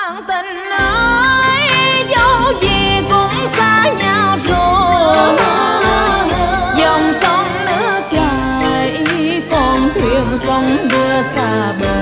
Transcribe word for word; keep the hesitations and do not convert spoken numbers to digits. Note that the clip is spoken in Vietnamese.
bạn tình ơi, dẫu gì cũng xa nhau rồi. Dòng sông nước chảy, con thuyền sông đưa xa bờ.